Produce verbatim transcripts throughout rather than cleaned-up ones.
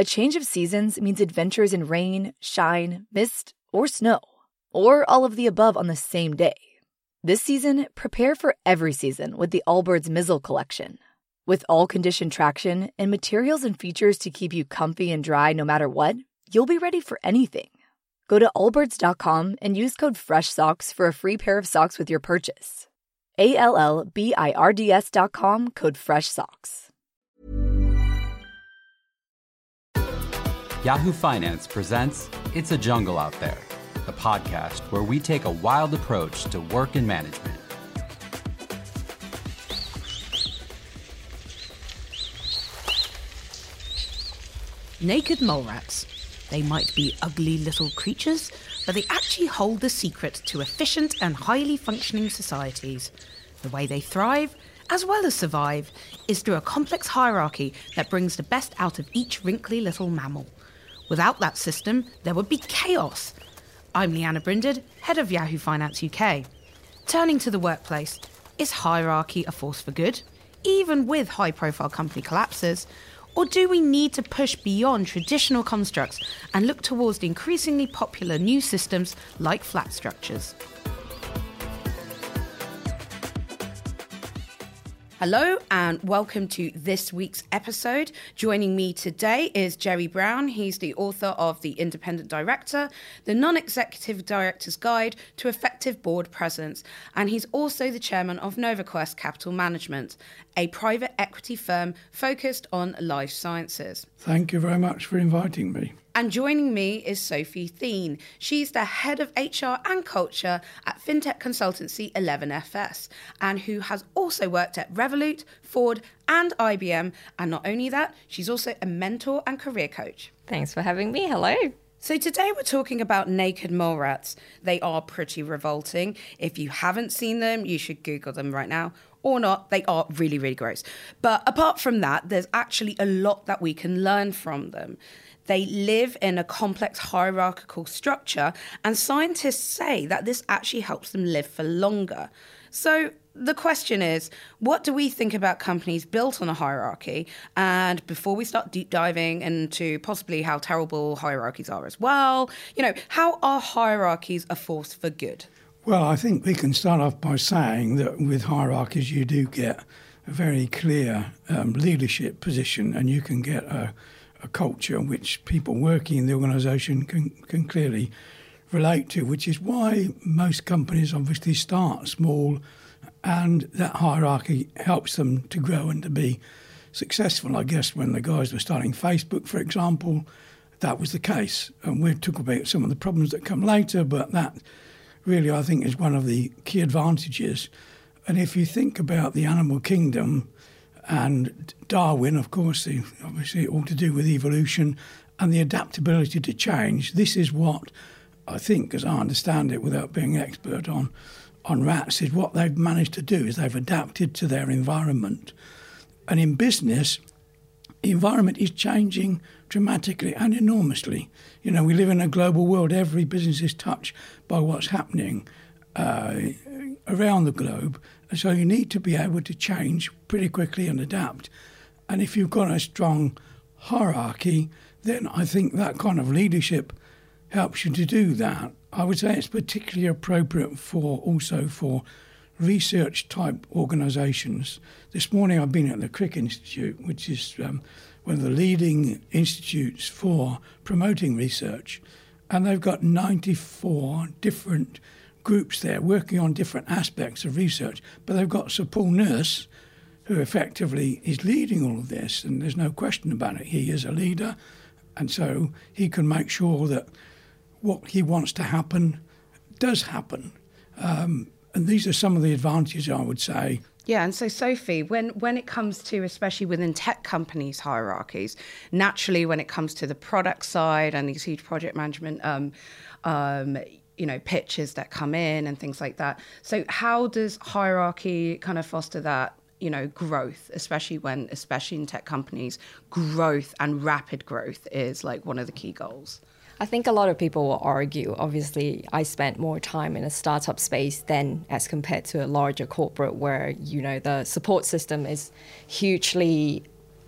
A change of seasons means adventures in rain, shine, mist, or snow, or all of the above on the same day. This season, prepare for every season with the Allbirds Mizzle collection. With all-condition traction and materials and features to keep you comfy and dry no matter what, you'll be ready for anything. Go to allbirds dot com and use code FRESHSOCKS for a free pair of socks with your purchase. A L L B I R D S dot com, code FRESHSOCKS. Yahoo Finance presents It's a Jungle Out There, the podcast where we take a wild approach to work and management. Naked mole rats. They might be ugly little creatures, but they actually hold the secret to efficient and highly functioning societies. The way they thrive, as well as survive, is through a complex hierarchy that brings the best out of each wrinkly little mammal. Without that system, there would be chaos. I'm Leanna Brinded, head of Yahoo Finance U K. Turning to the workplace, is hierarchy a force for good, even with high-profile company collapses? Or do we need to push beyond traditional constructs and look towards the increasingly popular new systems like flat structures? Hello and welcome to this week's episode. Joining me today is Jerry Brown. He's the author of The Independent Director, the Non-Executive Director's Guide to Effective Board Presence, and he's also the chairman of NovaQuest Capital Management, a private equity firm focused on life sciences. Thank you very much for inviting me. And joining me is Sophie Thien. She's the head of H R and culture at fintech consultancy eleven F S, and who has also worked at Revolut, Ford, and I B M. And not only that, she's also a mentor and career coach. Thanks for having me. Hello. So today we're talking about naked mole rats. They are pretty revolting. If you haven't seen them, you should Google them right now. Or not, they are really, really gross. But apart from that, there's actually a lot that we can learn from them. They live in a complex hierarchical structure, and scientists say that this actually helps them live for longer. So the question is, what do we think about companies built on a hierarchy? And before we start deep diving into possibly how terrible hierarchies are as well, you know, how are hierarchies a force for good? Well, I think we can start off by saying that with hierarchies you do get a very clear um, leadership position, and you can get a a culture which people working in the organisation can, can clearly relate to, which is why most companies obviously start small, and that hierarchy helps them to grow and to be successful. I guess when the guys were starting Facebook, for example, that was the case. And we'll talk about some of the problems that come later, but that really, I think, is one of the key advantages. And if you think about the animal kingdom, and Darwin, of course, obviously all to do with evolution and the adaptability to change. This is what I think, as I understand it, without being an expert on, on rats, is what they've managed to do is they've adapted to their environment. And in business, the environment is changing dramatically and enormously. You know, we live in a global world. Every business is touched by what's happening uh, around the globe. So you need to be able to change pretty quickly and adapt. And if you've got a strong hierarchy, then I think that kind of leadership helps you to do that. I would say it's particularly appropriate for also for research type organisations. This morning I've been at the Crick Institute, which is um, one of the leading institutes for promoting research. And they've got ninety-four different groups there working on different aspects of research, but they've got Sir Paul Nurse, who effectively is leading all of this, and there's no question about it. He is a leader, and so he can make sure that what he wants to happen does happen. Um, and these are some of the advantages, I would say. Yeah, and so Sophie, when, when it comes to, especially within tech companies' hierarchies, naturally when it comes to the product side and these huge project management um, um you know, pitches that come in and things like that. So how does hierarchy kind of foster that, you know, growth, especially when, especially in tech companies, growth and rapid growth is like one of the key goals? I think a lot of people will argue, obviously, I spent more time in a startup space than as compared to a larger corporate where, you know, the support system is hugely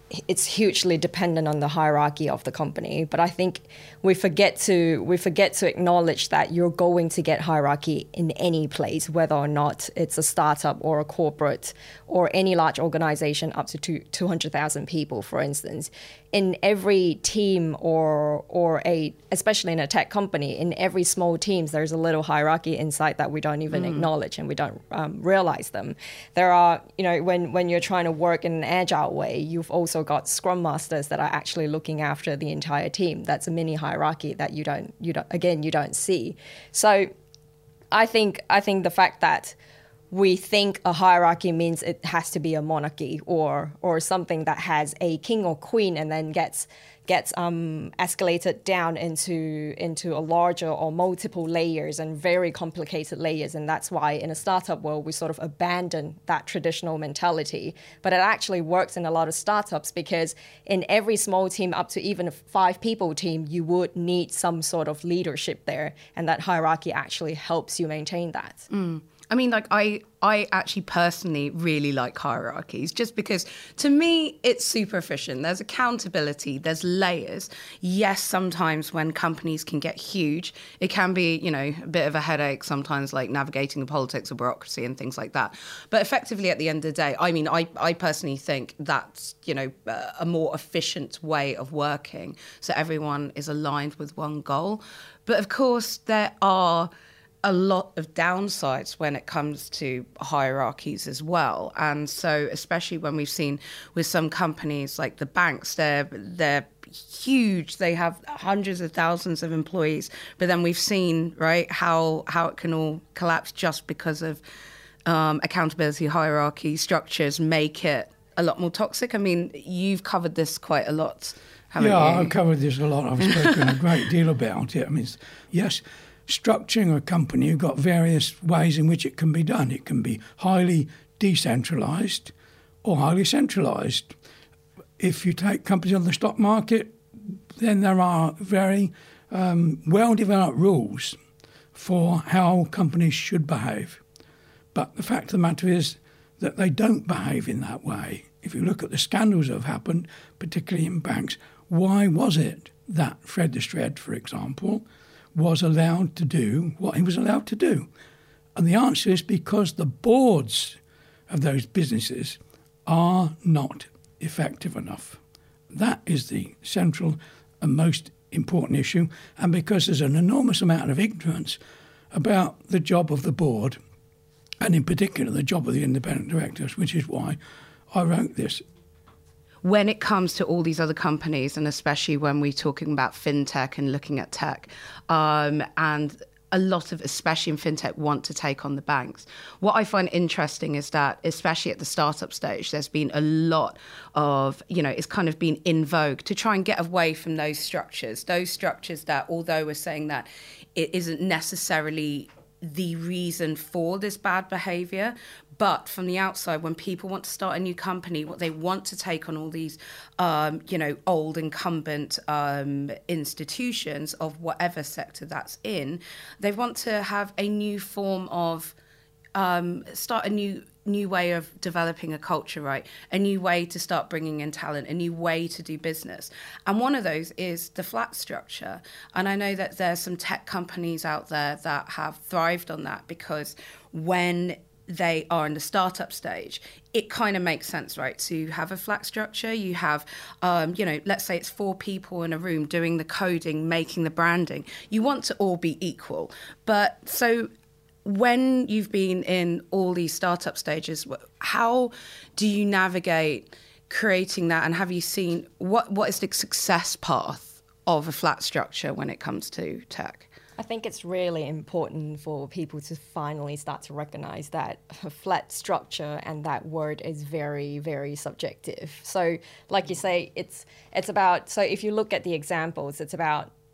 it's hugely dependent on the hierarchy of the company. But I think we forget to we forget to acknowledge that you're going to get hierarchy in any place, whether or not it's a startup or a corporate or any large organization up to two, 200,000 people, for instance. In every team or or a, especially in a tech company, in every small teams, there's a little hierarchy inside that we don't even mm. acknowledge and we don't um, realize them. There are, you know, when, when you're trying to work in an agile way, you've also got scrum masters that are actually looking after the entire team. That's a mini hierarchy that you don't, you don't, again, you don't see. So I think, I think the fact that we think a hierarchy means it has to be a monarchy or or something that has a king or queen and then gets gets um, escalated down into into a larger or multiple layers and very complicated layers. And that's why in a startup world, we sort of abandon that traditional mentality. But it actually works in a lot of startups because in every small team, up to even a five people team, you would need some sort of leadership there. And that hierarchy actually helps you maintain that. Mm. I mean, like, I, I actually personally really like hierarchies just because, to me, it's super efficient. There's accountability, there's layers. Yes, sometimes when companies can get huge, it can be, you know, a bit of a headache sometimes, like navigating the politics of bureaucracy and things like that. But effectively, at the end of the day, I mean, I, I personally think that's, you know, a more efficient way of working. So everyone is aligned with one goal. But of course, there are a lot of downsides when it comes to hierarchies as well. And so especially when we've seen with some companies like the banks, they're they're huge. They have hundreds of thousands of employees. But then we've seen, right, how how it can all collapse just because of um, accountability, hierarchy, structures make it a lot more toxic. I mean, you've covered this quite a lot, haven't yeah, you? I've covered this a lot. I've spoken a great deal about it. I mean, yes, structuring a company, you've got various ways in which it can be done. It can be highly decentralised or highly centralised. If you take companies on the stock market, then there are very um, well-developed rules for how companies should behave. But the fact of the matter is that they don't behave in that way. If you look at the scandals that have happened, particularly in banks, why was it that Fred Destred, for example, was allowed to do what he was allowed to do? And the answer is because the boards of those businesses are not effective enough. That is the central and most important issue, and because there's an enormous amount of ignorance about the job of the board, and in particular the job of the independent directors, which is why I wrote this. When it comes to all these other companies, and especially when we're talking about fintech and looking at tech, um, and a lot of, especially in fintech, want to take on the banks. What I find interesting is that, especially at the startup stage, there's been a lot of, you know, it's kind of been in vogue to try and get away from those structures, those structures that, although we're saying that it isn't necessarily the reason for this bad behavior, but from the outside, when people want to start a new company, what they want to take on all these, um, you know, old incumbent um, institutions of whatever sector that's in, they want to have a new form of, um, start a new new way of developing a culture, right? A new way to start bringing in talent, a new way to do business. And one of those is the flat structure. And I know that there's some tech companies out there that have thrived on that because when they are in the startup stage, it kind of makes sense, right, to have a flat structure. You have, um, you know, let's say it's four people in a room doing the coding, making the branding. You want to all be equal. But so when you've been in all these startup stages, how do you navigate creating that? And have you seen, what what is the success path of a flat structure when it comes to tech? I think it's really important for people to finally start to recognize that a flat structure and that word is very, very subjective. So like you say, it's it's about, so if you look at the examples, it's about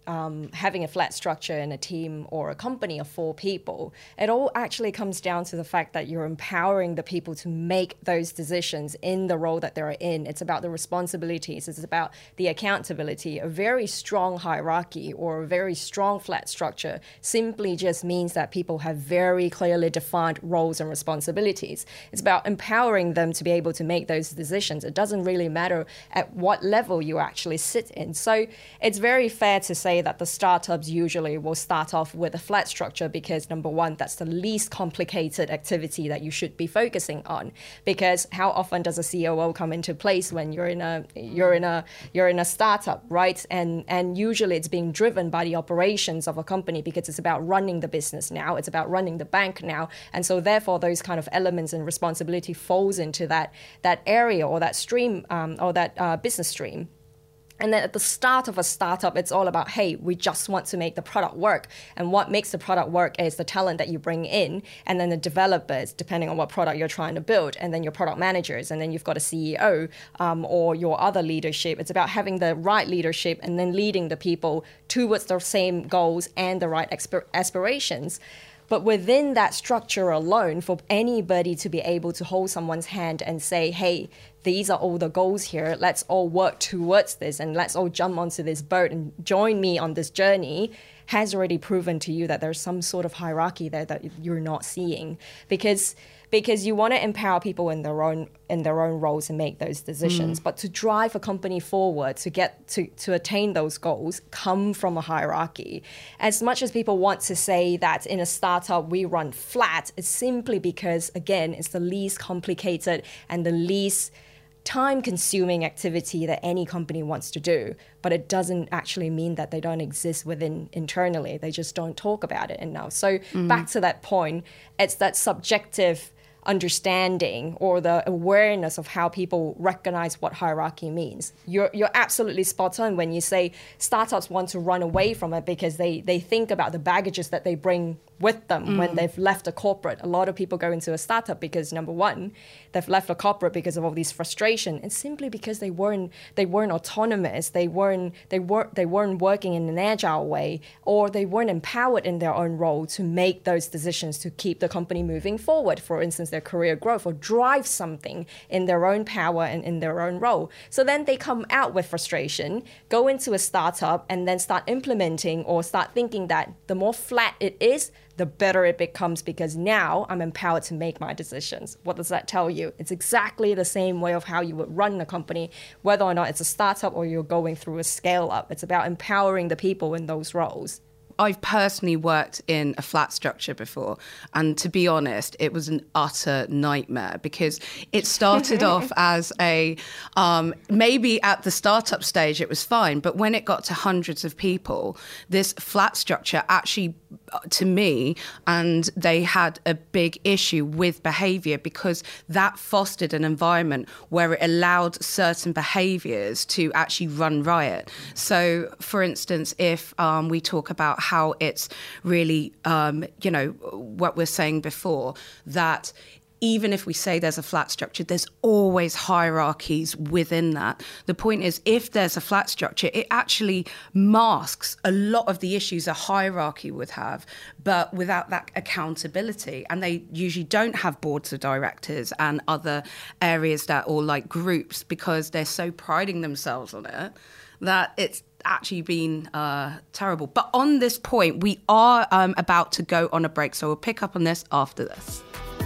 um, having a flat structure in a team or a company of four people, it all actually comes down to the fact that you're empowering the people to make those decisions in the role that they're in. It's about the responsibilities. It's about the accountability. A very strong hierarchy or a very strong flat structure simply just means that people have very clearly defined roles and responsibilities. It's about empowering them to be able to make those decisions. It doesn't really matter at what level you actually sit in. So it's very fair to say that the startups usually will start off with a flat structure because, number one, that's the least complicated activity that you should be focusing on. Because how often does a C O O come into place when you're in a you're in a you're in a startup, right? And and usually it's being driven by the operations of a company because it's about running the business now. It's about running the bank now. And so therefore those kind of elements and responsibility falls into that that area or that stream um, or that uh, business stream. And then at the start of a startup, it's all about, hey, we just want to make the product work. And what makes the product work is the talent that you bring in, and then the developers, depending on what product you're trying to build, and then your product managers, and then you've got a C E O um, or your other leadership. It's about having the right leadership and then leading the people towards the same goals and the right expir- aspirations. But within that structure alone, for anybody to be able to hold someone's hand and say, hey, these are all the goals here, let's all work towards this and let's all jump onto this boat and join me on this journey, has already proven to you that there's some sort of hierarchy there that you're not seeing. Because because you want to empower people in their own in their own roles and make those decisions. Mm. But to drive a company forward, to get to, to attain those goals, come from a hierarchy. As much as people want to say that in a startup we run flat, it's simply because, again, it's the least complicated and the least time-consuming activity that any company wants to do, but it doesn't actually mean that they don't exist within internally. They just don't talk about it enough. So mm. back to that point, it's that subjective understanding or the awareness of how people recognize what hierarchy means. You're you're absolutely spot on when you say startups want to run away from it because they they think about the baggages that they bring with them mm. when they've left a corporate. A lot of people go into a startup because, number one, they've left a corporate because of all these frustration, and simply because they weren't they weren't autonomous, they weren't they weren't they weren't working in an agile way, or they weren't empowered in their own role to make those decisions to keep the company moving forward. For instance, their career growth or drive something in their own power and in their own role. So then they come out with frustration, go into a startup, and then start implementing or start thinking that the more flat it is, the better it becomes because now I'm empowered to make my decisions. What does that tell you? It's exactly the same way of how you would run a company, whether or not it's a startup or you're going through a scale up. It's about empowering the people in those roles. I've personally worked in a flat structure before, and to be honest, it was an utter nightmare because it started off as a, um, maybe at the startup stage it was fine, but when it got to hundreds of people, this flat structure actually, to me, and they had a big issue with behaviour because that fostered an environment where it allowed certain behaviours to actually run riot. So, for instance, if um, we talk about how it's really, um, you know, what we're saying before, that even if we say there's a flat structure, there's always hierarchies within that. The point is, if there's a flat structure, it actually masks a lot of the issues a hierarchy would have, but without that accountability. And they usually don't have boards of directors and other areas that, or like groups, because they're so priding themselves on it that it's actually been uh, terrible. But on this point, we are um, about to go on a break, so we'll pick up on this after this.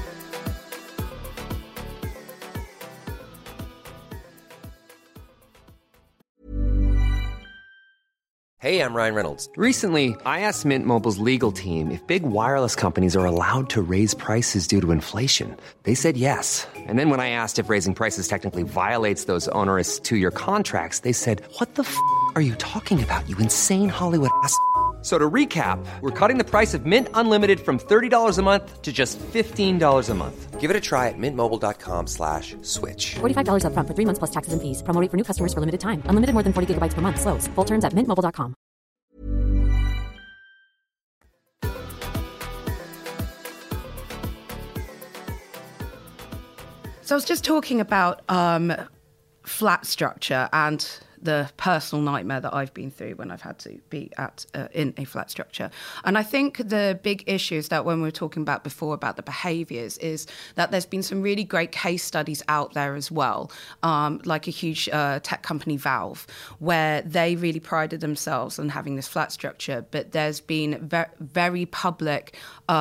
Hey, I'm Ryan Reynolds. Recently, I asked Mint Mobile's legal team if big wireless companies are allowed to raise prices due to inflation. They said yes. And then when I asked if raising prices technically violates those onerous two-year contracts, they said, what the f*** are you talking about, you insane Hollywood ass f- So to recap, we're cutting the price of Mint Unlimited from thirty dollars a month to just fifteen dollars a month. Give it a try at mintmobile.com slash switch. forty-five dollars up front for three months plus taxes and fees. Promo rate for new customers for limited time. Unlimited more than forty gigabytes per month. Slows full terms at mint mobile dot com. So I was just talking about um, flat structure and the personal nightmare that I've been through when I've had to be at uh, in a flat structure. And I think the big issue is that when we were talking about before about the behaviours is that there's been some really great case studies out there as well, um, like a huge uh, tech company, Valve, where they really prided themselves on having this flat structure, but there's been ver- very public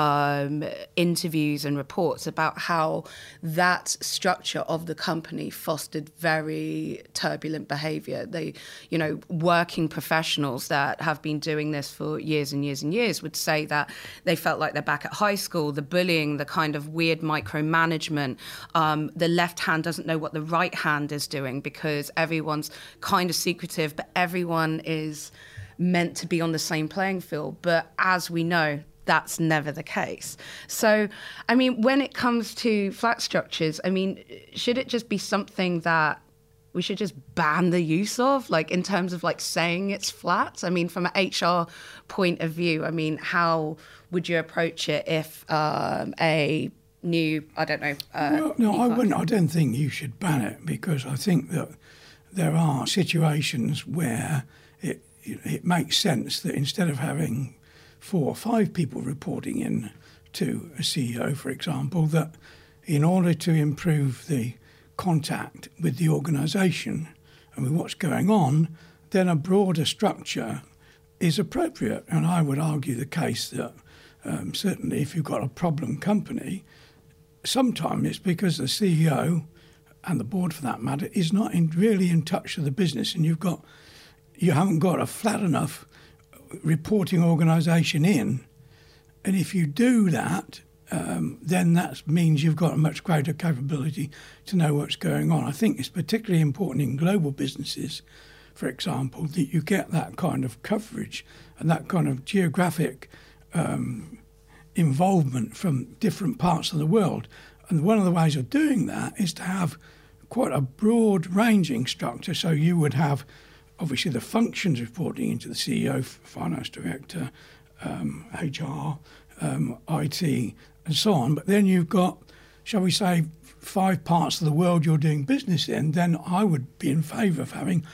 um, interviews and reports about how that structure of the company fostered very turbulent behaviour. They, you know, working professionals that have been doing this for years and years and years would say that they felt like they're back at high school, the bullying, the kind of weird micromanagement, um, the left hand doesn't know what the right hand is doing because everyone's kind of secretive, but everyone is meant to be on the same playing field. But as we know, that's never the case. So, I mean, when it comes to flat structures, I mean, should it just be something that we should just ban the use of, like in terms of like saying it's flat? I mean, from an H R point of view, I mean, how would you approach it if um, a new, I don't know. Uh, well, no, I wouldn't. I don't think you should ban it because I think that there are situations where it it makes sense that instead of having four or five people reporting in to a C E O, for example, that in order to improve the contact with the organisation and with what's going on, then a broader structure is appropriate. And I would argue the case that um, certainly if you've got a problem company, sometimes it's because the C E O and the board, for that matter, is not in, really in touch with the business, and you've got you haven't got a flat enough reporting organisation in. And if you do that, um, then that means you've got a much greater capability to know what's going on. I think it's particularly important in global businesses, for example, that you get that kind of coverage and that kind of geographic um, involvement from different parts of the world. And one of the ways of doing that is to have quite a broad-ranging structure. So you would have, obviously, the functions reporting into the C E O, finance director, um, H R, um, I T, and so on. But then you've got, shall we say, five parts of the world you're doing business in. Then I would be in favour of having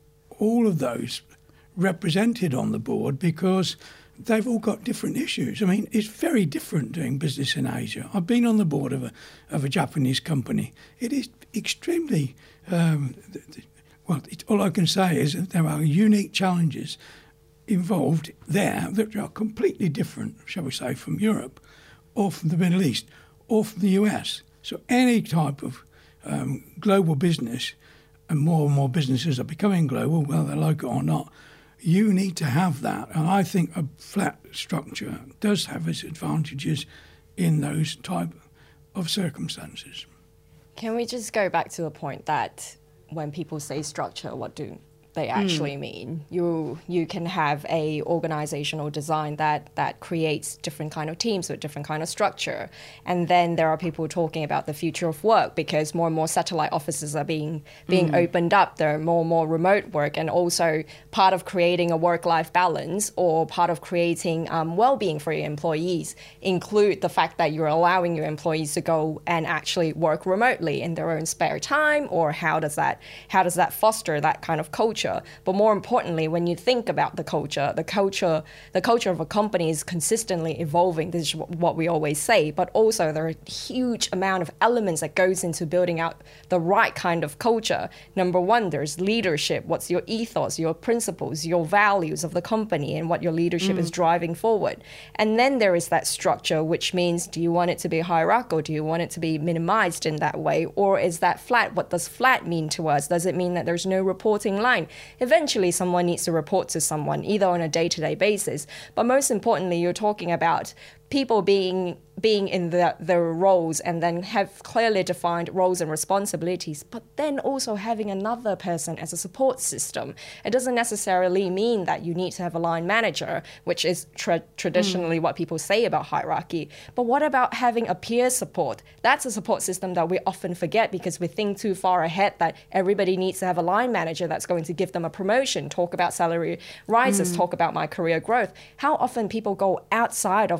all of those represented on the board because they've all got different issues. I mean, it's very different doing business in Asia. I've been on the board of a of a Japanese company. It is extremely, um, well, it, all I can say is that there are unique challenges involved there that are completely different, shall we say, from Europe or from the Middle East or from the U S. So any type of um, global business, and more and more businesses are becoming global, whether they like it or not, you need to have that. And I think a flat structure does have its advantages in those type of circumstances. Can we just go back to the point that when people say structure, what do they actually mm. mean? You you can have a organizational design that that creates different kind of teams with different kind of structure, and then there are people talking about the future of work because more and more satellite offices are being being mm. opened up. There are more and more remote work, and also part of creating a work-life balance or part of creating um, well-being for your employees include the fact that you're allowing your employees to go and actually work remotely in their own spare time. Or how does that how does that foster that kind of culture? But more importantly, when you think about the culture, the culture, the culture of a company is consistently evolving. This is what we always say. But also, there are a huge amount of elements that goes into building out the right kind of culture. Number one, there's leadership. What's your ethos, your principles, your values of the company, and what your leadership mm. is driving forward. And then there is that structure, which means, do you want it to be hierarchical? Do you want it to be minimized in that way? Or is that flat? What does flat mean to us? Does it mean that there's no reporting line? Eventually, someone needs to report to someone, either on a day-to-day basis. But most importantly, you're talking about people being being in the, their roles and then have clearly defined roles and responsibilities, but then also having another person as a support system. It doesn't necessarily mean that you need to have a line manager, which is tra- traditionally mm. what people say about hierarchy. But what about having a peer support? That's a support system that we often forget because we think too far ahead that everybody needs to have a line manager that's going to give them a promotion, talk about salary rises, mm. talk about my career growth. How often people go outside of their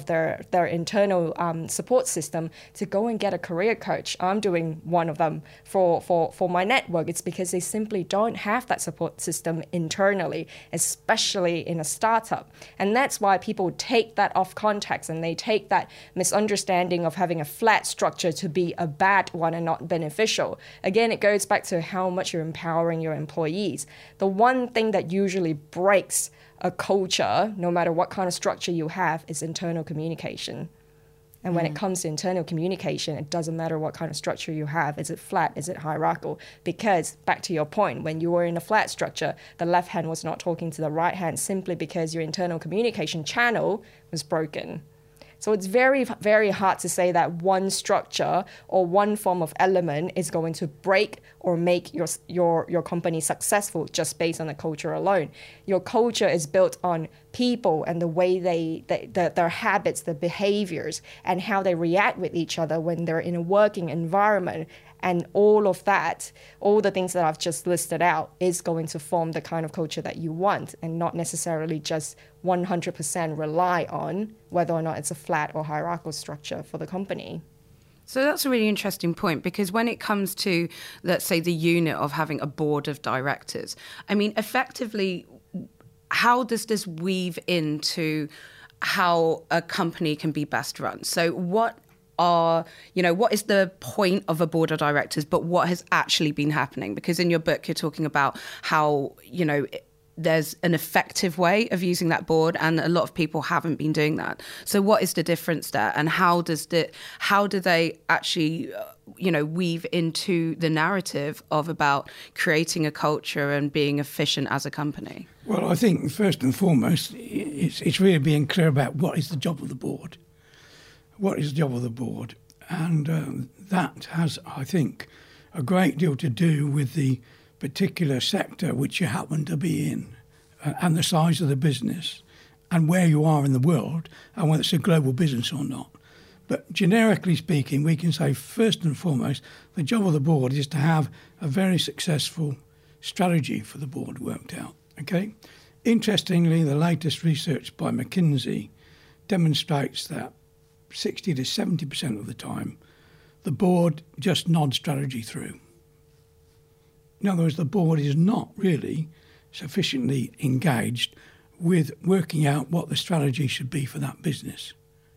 their, their internal um, support system to go and get a career coach. I'm doing one of them for, for, for my network. It's because they simply don't have that support system internally, especially in a startup. And that's why people take that off context and they take that misunderstanding of having a flat structure to be a bad one and not beneficial. Again, it goes back to how much you're empowering your employees. The one thing that usually breaks a culture, no matter what kind of structure you have, is internal communication. And when mm. it comes to internal communication, it doesn't matter what kind of structure you have. Is it flat? Is it hierarchical? Because back to your point, when you were in a flat structure, the left hand was not talking to the right hand simply because your internal communication channel was broken. So it's very, very hard to say that one structure or one form of element is going to break or make your your your company successful just based on the culture alone. Your culture is built on people and the way they, they the, their habits, their behaviors, and how they react with each other when they're in a working environment. And all of that, all the things that I've just listed out, is going to form the kind of culture that you want, and not necessarily just one hundred percent rely on whether or not it's a flat or hierarchical structure for the company. So that's a really interesting point, because when it comes to, let's say, the unit of having a board of directors, I mean, effectively, how does this weave into how a company can be best run? So what are, you know, what is the point of a board of directors, but what has actually been happening? Because in your book, you're talking about how, you know, there's an effective way of using that board, and a lot of people haven't been doing that. So what is the difference there, and how does the, how do they actually, uh, you know, weave into the narrative of about creating a culture and being efficient as a company? Well, I think first and foremost, it's, it's really being clear about what is the job of the board. What is the job of the board? And um, that has, I think, a great deal to do with the particular sector which you happen to be in, uh, and the size of the business, and where you are in the world, and whether it's a global business or not. But generically speaking, we can say first and foremost, the job of the board is to have a very successful strategy for the board worked out. Okay. Interestingly, the latest research by McKinsey demonstrates that sixty to seventy percent of the time, the board just nods strategy through. In other words, the board is not really sufficiently engaged with working out what the strategy should be for that business.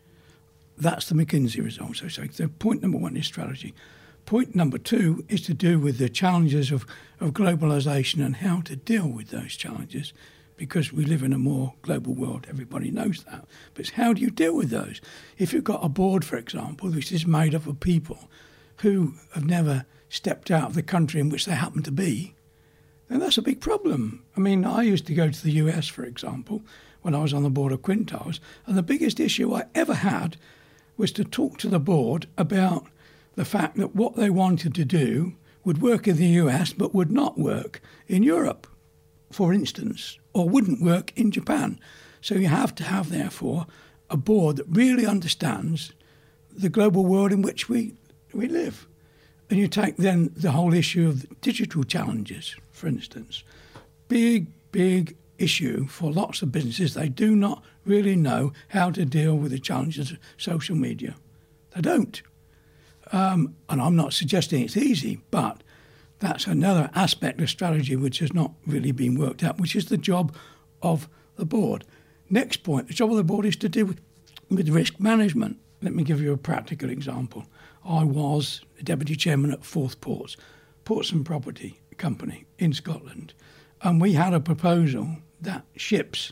That's the McKinsey result. So, so the point number one is strategy. Point number two is to do with the challenges of, of globalisation and how to deal with those challenges, because we live in a more global world. Everybody knows that. But it's how do you deal with those? If you've got a board, for example, which is made up of people who have never stepped out of the country in which they happen to be, then that's a big problem. I mean, I used to go to the U S, for example, when I was on the board of Quintiles, and the biggest issue I ever had was to talk to the board about the fact that what they wanted to do would work in the U S but would not work in Europe, for instance, or wouldn't work in Japan. So you have to have, therefore, a board that really understands the global world in which we, we live. And you take then the whole issue of digital challenges, for instance. Big, big issue for lots of businesses. They do not really know how to deal with the challenges of social media. They don't. Um, and I'm not suggesting it's easy, but that's another aspect of strategy which has not really been worked out, which is the job of the board. Next point, the job of the board is to deal with, with risk management. Let me give you a practical example. I was the deputy chairman at Forth Ports, Ports and Property Company in Scotland, and we had a proposal that ships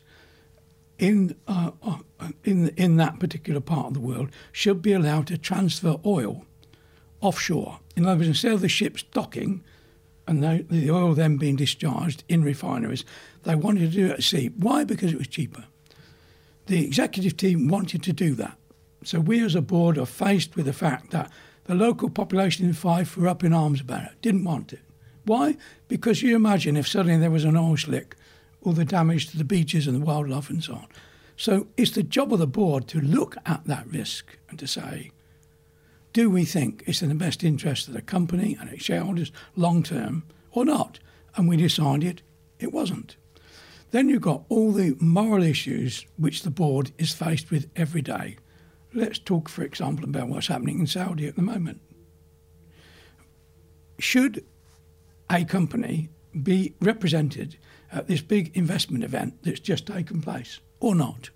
in uh, uh, in in that particular part of the world should be allowed to transfer oil offshore. In other words, instead of the ships docking and the, the oil then being discharged in refineries, they wanted to do it at sea. Why? Because it was cheaper. The executive team wanted to do that. So we as a board are faced with the fact that the local population in Fife were up in arms about it, didn't want it. Why? Because you imagine if suddenly there was an oil slick, all the damage to the beaches and the wildlife and so on. So it's the job of the board to look at that risk and to say, do we think it's in the best interest of the company and its shareholders long term or not? And we decided it wasn't. Then you've got all the moral issues which the board is faced with every day. let's talk, for example, about what's happening in Saudi at the moment. Should a company be represented at this big investment event that's just taken place or not?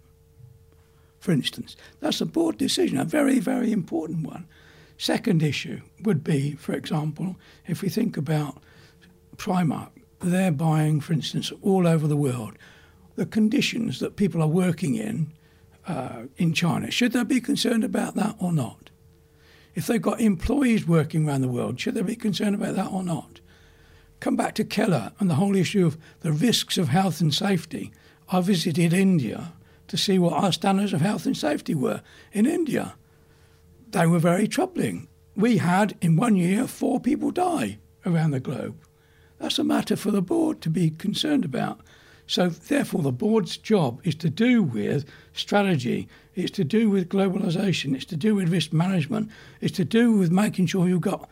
For instance, that's a board decision, a very, very important one. Second issue would be, for example, if we think about Primark, they're buying, for instance, all over the world. The conditions that people are working in uh, in China, should they be concerned about that or not? If they've got employees working around the world, should they be concerned about that or not? Come back to Keller and the whole issue of the risks of health and safety. I visited India to see what our standards of health and safety were in India. They were very troubling. We had, in one year, four people die around the globe. That's a matter for the board to be concerned about. So, therefore, the board's job is to do with strategy, it's to do with globalisation, it's to do with risk management, it's to do with making sure you've got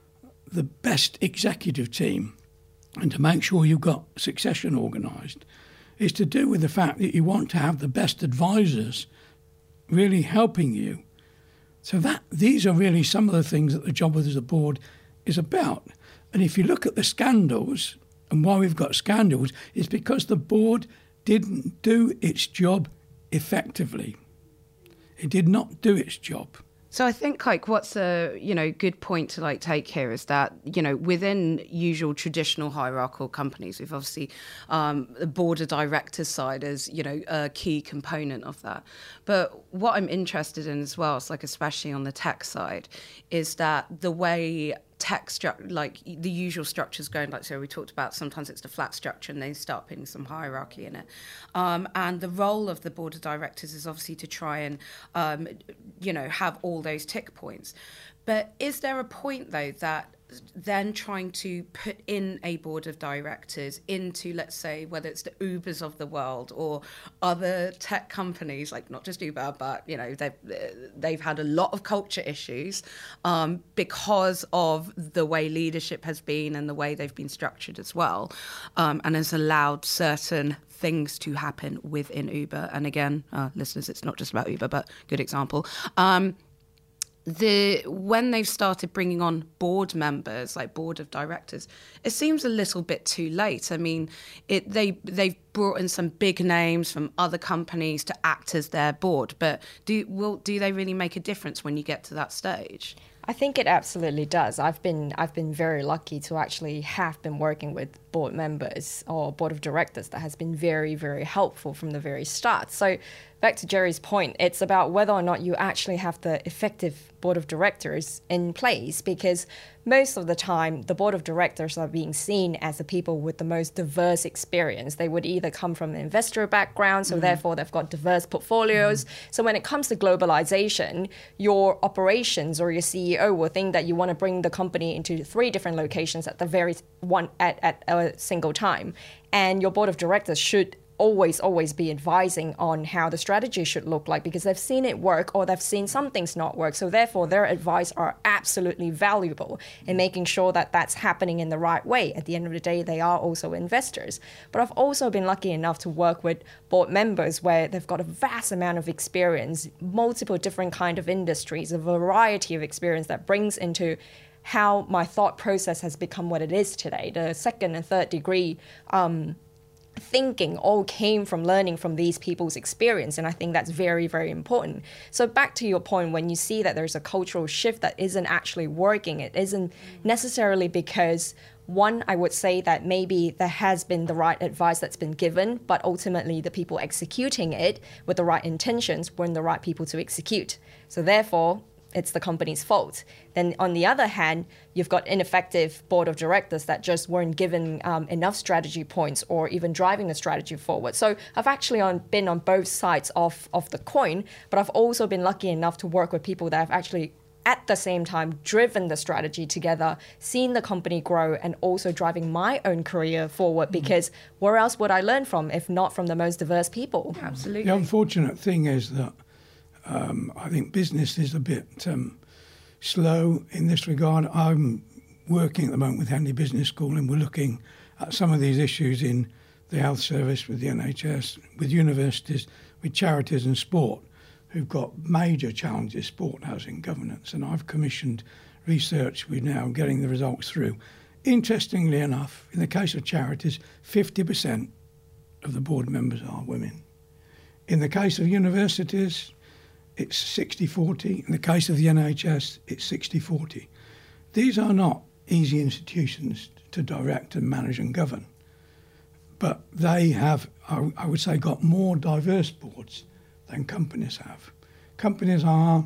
the best executive team and to make sure you've got succession organised. It's to do with the fact that you want to have the best advisors really helping you. So that these are really some of the things that the job of the board is about. And if you look at the scandals, and why we've got scandals, is because the board didn't do its job effectively. It did not do its job. So I think like what's a you know good point to like take here is that you know within usual traditional hierarchical companies, we've obviously um, the board of directors side is you know a key component of that. But what I'm interested in as well, is like especially on the tech side, is that the way tech stru- like the usual structures going, like so we talked about, sometimes it's the flat structure and they start putting some hierarchy in it. Um, and the role of the board of directors is obviously to try and, um, you know, have all those tick points. But is there a point, though, that then trying to put in a board of directors into, let's say, whether it's the Ubers of the world or other tech companies, like not just Uber, but, you know, they've, they've had a lot of culture issues um, because of the way leadership has been and the way they've been structured as well, um, and has allowed certain things to happen within Uber. And again, uh, listeners, it's not just about Uber, but good example. Um, The when they've started bringing on board members, like board of directors, it seems a little bit too late. I mean, it they they've brought in some big names from other companies to act as their board, but do will do they really make a difference when you get to that stage? I think it absolutely does. I've been I've been very lucky to actually have been working with board members or board of directors that has been very, very helpful from the very start. So back to Jerry's point, it's about whether or not you actually have the effective board of directors in place, because most of the time the board of directors are being seen as the people with the most diverse experience. They would either come from an investor background, so mm-hmm. therefore they've got diverse portfolios. Mm-hmm. So when it comes to globalization, your operations or your C E O will think that you want to bring the company into three different locations at the very one at, at a single time. And your board of directors should always, always be advising on how the strategy should look like, because they've seen it work or they've seen some things not work. So therefore, their advice are absolutely valuable in making sure that that's happening in the right way. At the end of the day, they are also investors. But I've also been lucky enough to work with board members where they've got a vast amount of experience, multiple different kind of industries, a variety of experience that brings into how my thought process has become what it is today. The second and third degree um, thinking all came from learning from these people's experience, and I think that's very, very important. So back to your point, when you see that there's a cultural shift that isn't actually working, it isn't necessarily because, one, I would say that maybe there has been the right advice that's been given, but ultimately the people executing it with the right intentions weren't the right people to execute. So therefore, it's the company's fault. Then on the other hand, you've got ineffective board of directors that just weren't given um, enough strategy points or even driving the strategy forward. So I've actually on, been on both sides of, of the coin, but I've also been lucky enough to work with people that have actually at the same time driven the strategy together, seen the company grow, and also driving my own career forward, because mm. where else would I learn from if not from the most diverse people? Absolutely. The unfortunate thing is that Um, I think business is a bit um, slow in this regard. I'm working at the moment with Henley Business School, and we're looking at some of these issues in the health service, with the N H S, with universities, with charities and sport. who've got major challenges sport has in governance. And I've commissioned research. We're now getting the results through. Interestingly enough, in the case of charities, fifty percent of the board members are women. In the case of universities, it's sixty forty. In the case of the N H S, it's sixty forty. These are not easy institutions to direct and manage and govern, but they have, I would say, got more diverse boards than companies have. Companies are,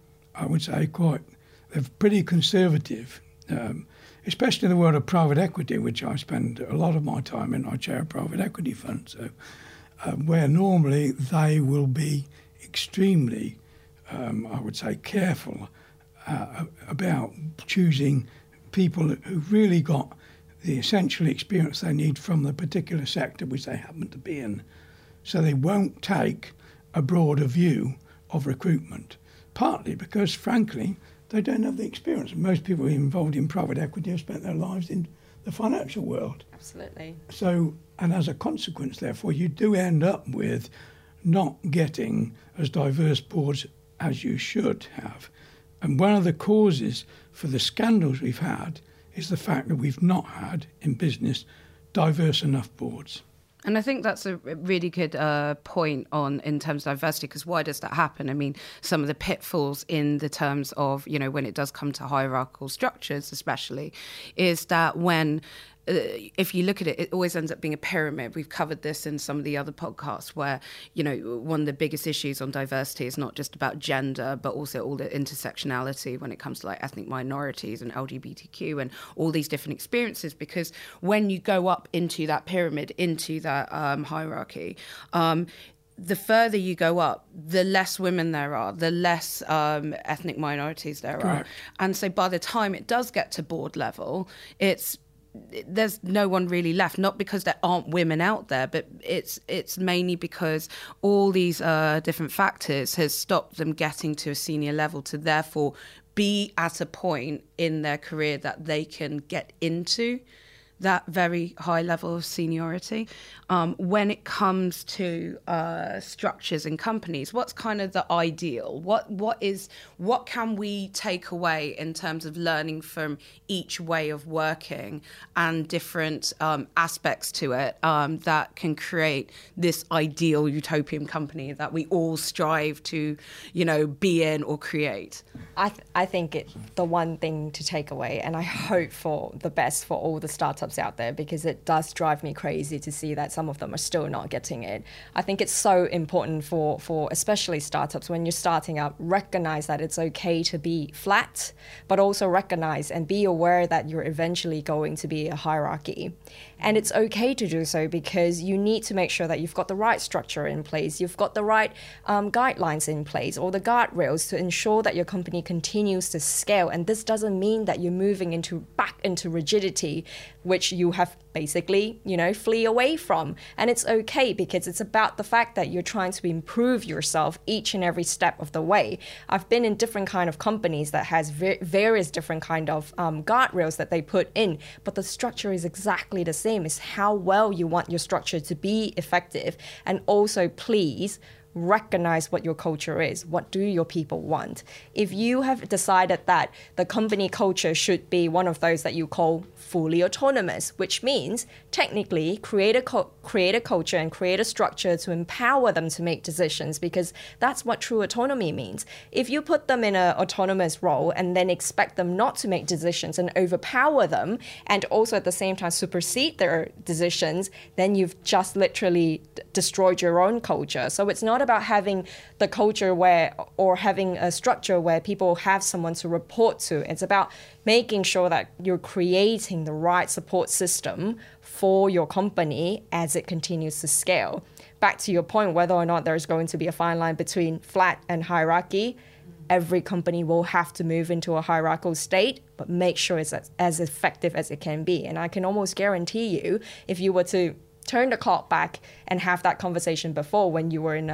I would say, quite, they're pretty conservative, um, especially in the world of private equity, which I spend a lot of my time in. I chair a private equity fund, so uh, where normally they will be extremely, um, I would say, careful uh, about choosing people who've really got the essential experience they need from the particular sector which they happen to be in. So they won't take a broader view of recruitment, partly because, frankly, they don't have the experience. Most people involved in private equity have spent their lives in the financial world. Absolutely. So, and as a consequence, therefore, you do end up with not getting as diverse boards as you should have. And one of the causes for the scandals we've had is the fact that we've not had, in business, diverse enough boards. And I think that's a really good uh, point on in terms of diversity, because why does that happen? I mean, some of the pitfalls in the terms of, you know, when it does come to hierarchical structures especially, is that when Uh, if you look at it, it always ends up being a pyramid. We've covered this in some of the other podcasts where, you know, one of the biggest issues on diversity is not just about gender, but also all the intersectionality when it comes to like ethnic minorities and L G B T Q and all these different experiences. Because when you go up into that pyramid, into that um, hierarchy, um, the further you go up, the less women there are, the less um, ethnic minorities there Correct. are. And so by the time it does get to board level, it's there's no one really left, not because there aren't women out there, but it's it's mainly because all these uh, different factors has stopped them getting to a senior level to therefore be at a point in their career that they can get into that very high level of seniority. Um, when it comes to uh, structures in companies, what's kind of the ideal? What what is what can we take away in terms of learning from each way of working and different um, aspects to it um, that can create this ideal utopian company that we all strive to, you know, be in or create? I th- I think it, the one thing to take away, and I hope for the best for all the startups out there, because it does drive me crazy to see that some of them are still not getting it. I think it's so important for, for especially startups, when you're starting up, recognize that it's okay to be flat, but also recognize and be aware that you're eventually going to be a hierarchy. And it's okay to do so because you need to make sure that you've got the right structure in place, you've got the right um, guidelines in place or the guardrails to ensure that your company continues to scale. And this doesn't mean that you're moving into back into rigidity, which you have basically, you know, flee away from. And it's okay because it's about the fact that you're trying to improve yourself each and every step of the way. I've been in different kind of companies that has ver- various different kind of um, guardrails that they put in, but the structure is exactly the same. It's how well you want your structure to be effective. And also, please recognize what your culture is. What do your people want? If you have decided that the company culture should be one of those that you call fully autonomous, which means technically create a co- create a culture and create a structure to empower them to make decisions, because that's what true autonomy means. If you put them in an autonomous role and then expect them not to make decisions and overpower them, and also at the same time supersede their decisions, then you've just literally d- destroyed your own culture. So it's not about having the culture where, or having a structure where people have someone to report to. It's about making sure that you're creating the right support system for your company as it continues to scale. Back to your point, whether or not there's going to be a fine line between flat and hierarchy, every company will have to move into a hierarchical state, but make sure it's as, as effective as it can be. And I can almost guarantee you, if you were to turn the clock back and have that conversation before when you were in a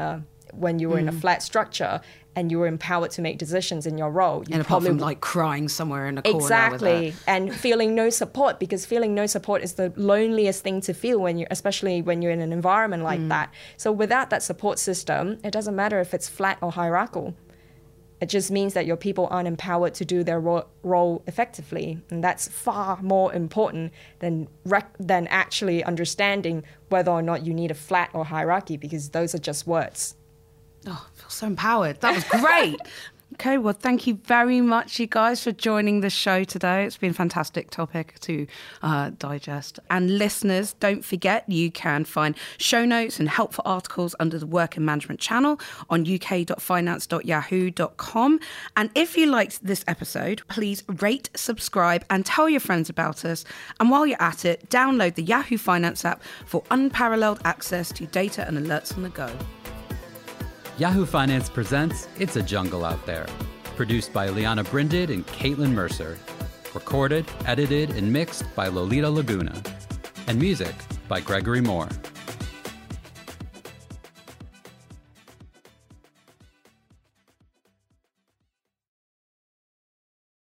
when you were mm. in a flat structure and you were empowered to make decisions in your role. You and apart from like crying somewhere in a corner. Exactly. And feeling no support, because feeling no support is the loneliest thing to feel when you, especially when you're in an environment like mm. that. So without that support system, it doesn't matter if it's flat or hierarchical. It just means that your people aren't empowered to do their ro- role effectively. And that's far more important than rec- than actually understanding whether or not you need a flat or hierarchy, because those are just words. Oh, I feel so empowered. That was great. Okay, well, thank you very much, you guys, for joining the show today. It's been a fantastic topic to uh, digest. And listeners, don't forget, you can find show notes and helpful articles under the Work and Management channel on u k dot finance dot yahoo dot com. And if you liked this episode, please rate, subscribe, and tell your friends about us. And while you're at it, download the Yahoo Finance app for unparalleled access to data and alerts on the go. Yahoo Finance presents It's a Jungle Out There, produced by Liana Brinded and Caitlin Mercer, recorded, edited, and mixed by Lolita Laguna, and music by Gregory Moore.